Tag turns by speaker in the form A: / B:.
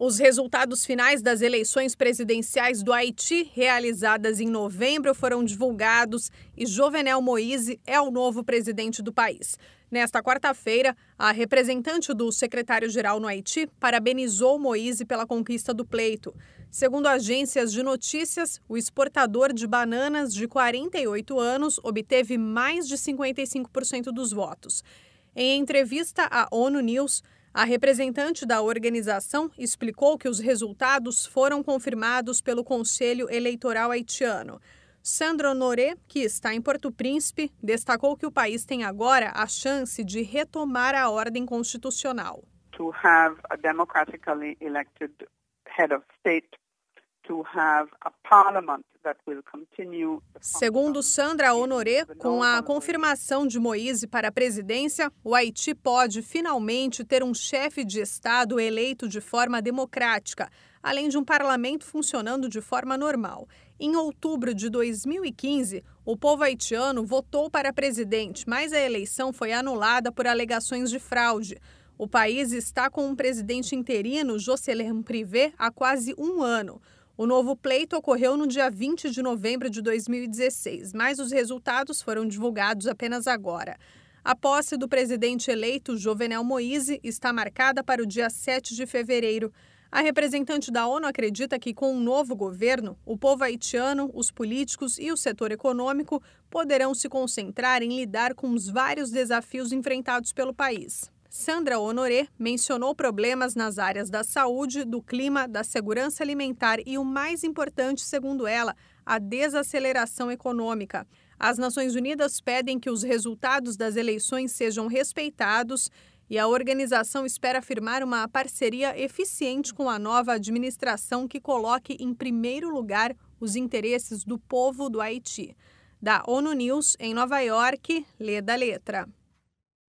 A: Os resultados finais das eleições presidenciais do Haiti, realizadas em novembro, foram divulgados e Jovenel Moïse é o novo presidente do país. Nesta quarta-feira, a representante do secretário-geral no Haiti parabenizou Moïse pela conquista do pleito. Segundo agências de notícias, o exportador de bananas de 48 anos obteve mais de 55% dos votos. Em entrevista à ONU News, a representante da organização explicou que os resultados foram confirmados pelo Conselho Eleitoral haitiano. Sandra Honoré, que está em Porto Príncipe, destacou que o país tem agora a chance de retomar a ordem constitucional.
B: To have a democratically elected head of state, to have a parliament that will continue.
A: Segundo Sandra Honoré, com a confirmação de Moïse para a presidência, o Haiti pode finalmente ter um chefe de Estado eleito de forma democrática, além de um parlamento funcionando de forma normal. Em outubro de 2015, o povo haitiano votou para presidente, mas a eleição foi anulada por alegações de fraude. O país está com um presidente interino, Jocelyn Privé, há quase um ano. O novo pleito ocorreu no dia 20 de novembro de 2016, mas os resultados foram divulgados apenas agora. A posse do presidente eleito, Jovenel Moïse, está marcada para o dia 7 de fevereiro. A representante da ONU acredita que, com um novo governo, o povo haitiano, os políticos e o setor econômico poderão se concentrar em lidar com os vários desafios enfrentados pelo país. Sandra Honoré mencionou problemas nas áreas da saúde, do clima, da segurança alimentar e, o mais importante, segundo ela, a desaceleração econômica. As Nações Unidas pedem que os resultados das eleições sejam respeitados e a organização espera firmar uma parceria eficiente com a nova administração que coloque em primeiro lugar os interesses do povo do Haiti. Da ONU News, em Nova York, Leda Letra.